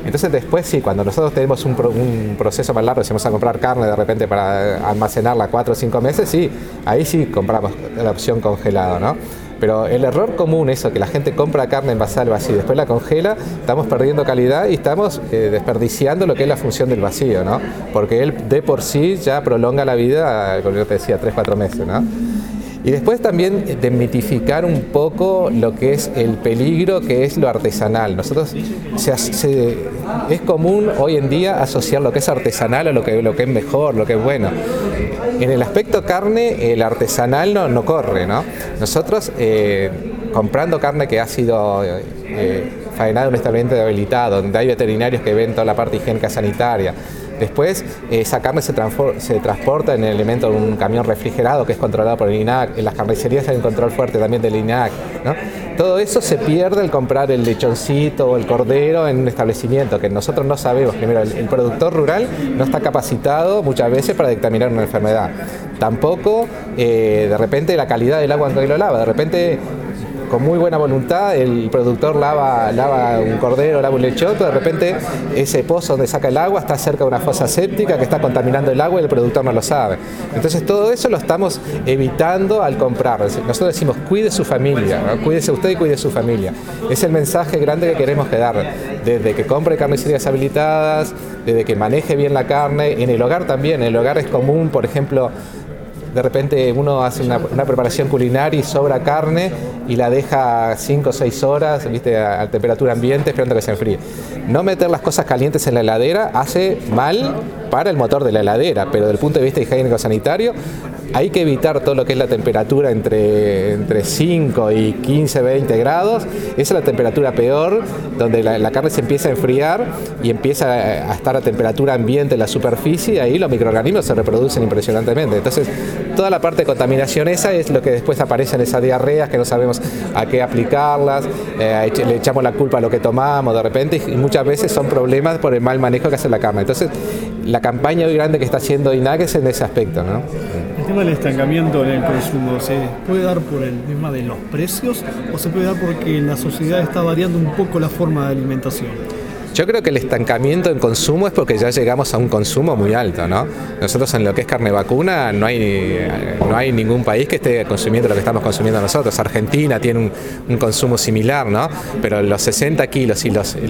Entonces después sí, cuando nosotros tenemos un proceso más largo, si vamos a comprar carne de repente para almacenarla 4 o 5 meses, sí, ahí sí compramos la opción congelado, ¿no? Pero el error común, eso, que la gente compra carne envasada al vacío y después la congela, estamos perdiendo calidad y estamos desperdiciando lo que es la función del vacío, ¿no? Porque él de por sí ya prolonga la vida, como yo te decía, 3 o 4 meses, ¿no? Y después también desmitificar un poco lo que es el peligro que es lo artesanal. Nosotros es común hoy en día asociar lo que es artesanal a lo que es mejor, lo que es bueno. En el aspecto carne, el artesanal no corre, ¿no? Nosotros comprando carne que ha sido faenada en un establecimiento habilitado, donde hay veterinarios que ven toda la parte higiénica sanitaria. Después, esa carne se transporta en el elemento de un camión refrigerado que es controlado por el INAC. En las carnicerías hay un control fuerte también del INAC, ¿no? Todo eso se pierde al comprar el lechoncito o el cordero en un establecimiento, que nosotros no sabemos. Primero, el productor rural no está capacitado muchas veces para dictaminar una enfermedad. Tampoco, de repente, la calidad del agua en que lo lava. De repente, con muy buena voluntad, el productor lava un cordero, lava un lechón, pero de repente ese pozo donde saca el agua está cerca de una fosa séptica que está contaminando el agua y el productor no lo sabe. Entonces todo eso lo estamos evitando al comprar. Nosotros decimos, cuide su familia, ¿no? Cuídese usted y cuide su familia. Es el mensaje grande que queremos dar, desde que compre carnicerías habilitadas, desde que maneje bien la carne, en el hogar también. En el hogar es común, por ejemplo, de repente uno hace una preparación culinaria y sobra carne y la deja 5 o 6 horas, ¿viste?, a temperatura ambiente esperando que se enfríe. No meter las cosas calientes en la heladera hace mal para el motor de la heladera, pero desde el punto de vista higiénico-sanitario hay que evitar todo lo que es la temperatura entre 5 y 15, 20 grados. Esa es la temperatura peor, donde la carne se empieza a enfriar y empieza a estar a temperatura ambiente en la superficie, y ahí los microorganismos se reproducen impresionantemente. Entonces, toda la parte de contaminación esa es lo que después aparece en esas diarreas que no sabemos a qué aplicarlas, le echamos la culpa a lo que tomamos de repente, y muchas veces son problemas por el mal manejo que hace la carne. Entonces, la campaña muy grande que está haciendo INAC es en ese aspecto, ¿no? El tema del estancamiento en el consumo, ¿se puede dar por el tema de los precios o se puede dar porque la sociedad está variando un poco la forma de alimentación? Yo creo que el estancamiento en consumo es porque ya llegamos a un consumo muy alto, ¿no? Nosotros en lo que es carne vacuna no hay ningún país que esté consumiendo lo que estamos consumiendo nosotros. Argentina tiene un consumo similar, ¿no? Pero los 60 kilos y los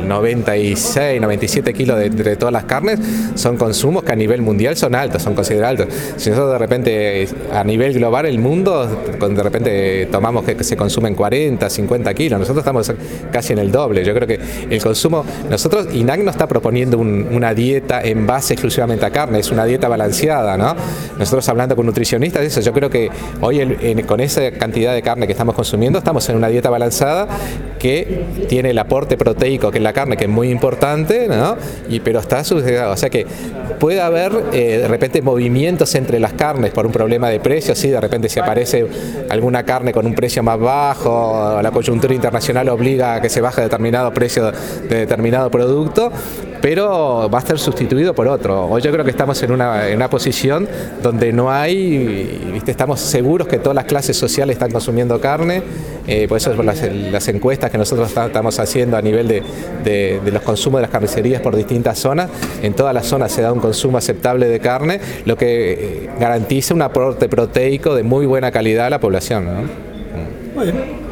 96, 97 kilos de todas las carnes son consumos que a nivel mundial son altos, son considerados altos. Si nosotros de repente a nivel global, el mundo, de repente tomamos que se consumen 40, 50 kilos, nosotros estamos casi en el doble. Yo creo que el consumo... Nosotros, INAC no está proponiendo una dieta en base exclusivamente a carne, es una dieta balanceada, ¿no? Nosotros hablando con nutricionistas de eso, yo creo que hoy con esa cantidad de carne que estamos consumiendo, estamos en una dieta balanceada que tiene el aporte proteico que es la carne, que es muy importante, ¿no? Pero está subsidiado, o sea que puede haber de repente movimientos entre las carnes por un problema de precio, sí, de repente si aparece alguna carne con un precio más bajo, la coyuntura internacional obliga a que se baje determinado precio de determinado producto, pero va a ser sustituido por otro. Hoy yo creo que estamos en una posición donde no hay, ¿viste? Estamos seguros que todas las clases sociales están consumiendo carne, por eso las encuestas que nosotros estamos haciendo a nivel de los consumos de las carnicerías por distintas zonas, en todas las zonas se da un consumo aceptable de carne, lo que garantiza un aporte proteico de muy buena calidad a la población, ¿no? Muy bien.